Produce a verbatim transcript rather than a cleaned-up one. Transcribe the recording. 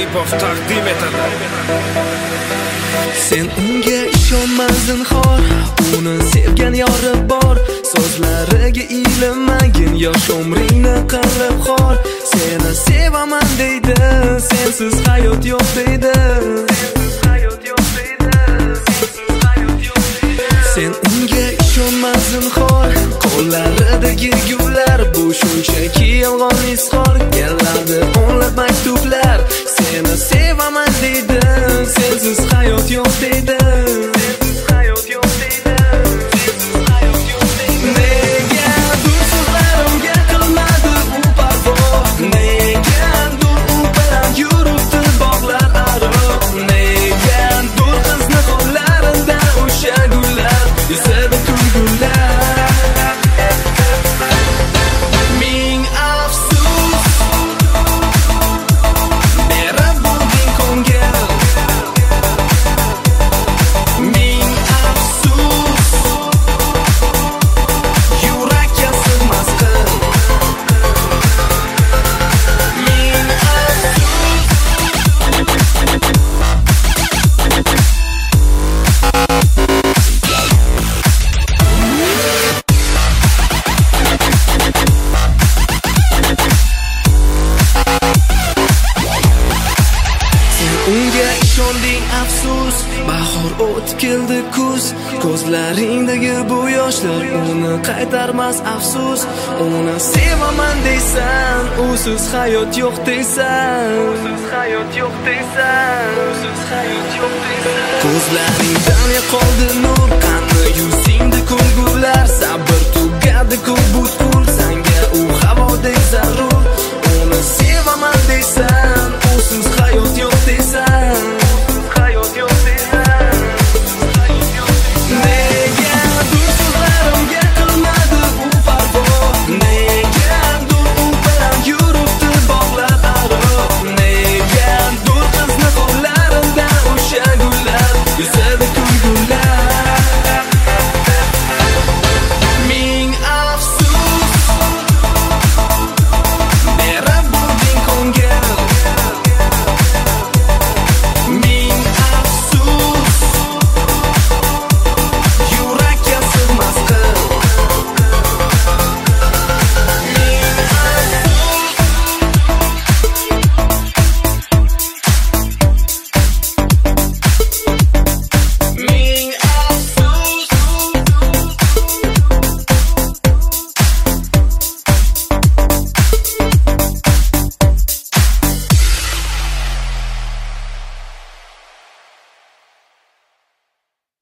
Aripov taqdim etadi. Sen unga ishonma zinhor, uni sevgan yori bor. So'zlariga ilinmagin, yosh umringni qilib xor. Seni sevaman deydi, sensiz hayot yo'q deydi. Sen unga ishonma zinhor, qo'llaridagi gullar bu shunchaki yolg'on izhor. Keladi o'nlab maktublar, seni sevaman deydi, sensiz hayot yo'q deydi. Unga ishonding afsus, bahor o'tib keldi kuz. Ko'zlaringdagi bu yoshlar uni qaytarmas afsus. Uni sevaman deysan, usiz hayot yo'q deysan. Usiz hayot yo'q deysan. Usiz hayot yo'q deysan. Ko'zlaringdan yo'qoldi nur.